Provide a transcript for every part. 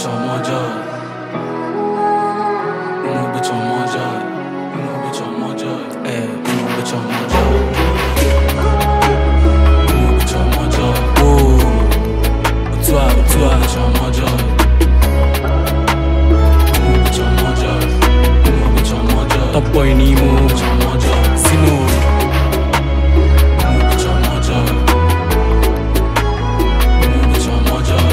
bitch on my joy. Move bitch on my joy. Move bitch on my joy. Move bitch on my joy. Move bitch on my joy. Ooh, bitch on my joy. Move bitch on my joy. Move bitch on my joy. Top boy ni move bitch on my joy. Sino. Move bitch on my joy. Move bitch on my joy.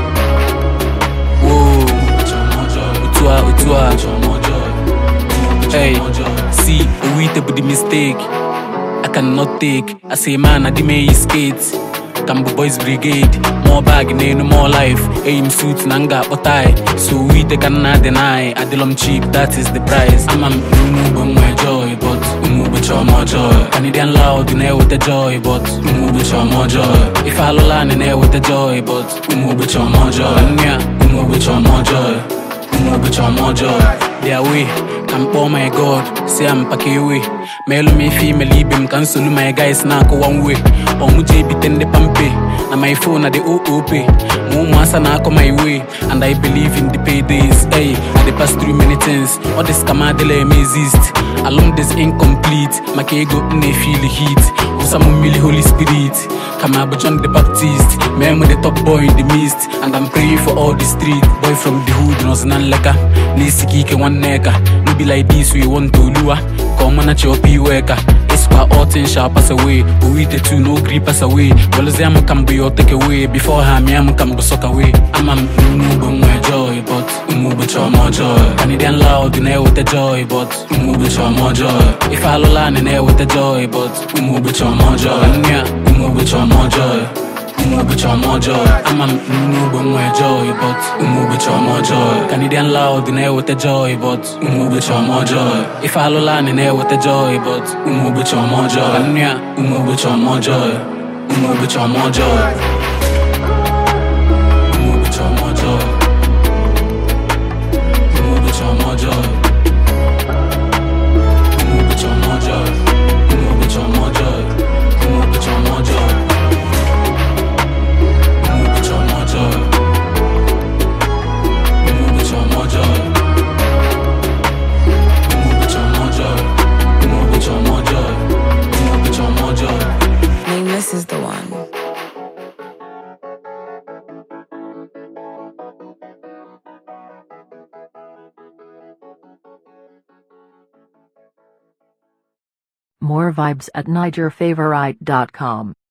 Ooh, bitch on my joy. Bitch on my joy. Hey, see, we take the mistake. I cannot take. I say, man, I didn't make skates. Cambo Boys Brigade, more bag, no more life. Aim suits, nanga, otai. So we they cannot deny. Adilom cheap, that is the price. I'm a move my joy, but move with your more joy. Canadian loud in air with the joy, but move with your more joy. If I land in air with the joy, but move with your more joy. Move with your more joy. Move with your more joy. Their way. Oh my God, say I'm packing away. Melo me female him cancel my guys now go one way. Or muje bitten the pampe. Na my phone at the OOP. Masa na come my way. And I believe in the paydays. Hey, I pass through many things. All this kamadele may exist. Along this incomplete. My kego ne feel the heat. Some really Holy Spirit. Come up John the Baptist. Man with the top boy in the mist. And I'm praying for all the street. Boy from the hood knows none leka. Nisiki ke one neka. No be like this we want to lure. Come on at your worker. Esqua all things shall pass away. We the two no grip pass away. Well as I'm can be or take away. Before I'm can be suck away. I'm a move my joy, but move with your more joy. Canadian loud in air with the joy, but move with your more joy. If I land in air with the joy, but move with your more joy. Move with your more joy. Move with your more joy. I'm a move my joy, but move with your more joy. Canadian loud in air with the joy, but move with your more joy. If I land in air with the joy, but move with your more joy. Move with your more joy. Move with your more joy. Move with your more joy. Move with your more joy. Move with your more joy. Move with your more joy. Move with your more joy. Move with your more joy. Move with your more joy. Move with your more joy. Move with your more joy. Move with your more joy. Nameless is the one. More vibes at NigerFavorite.com.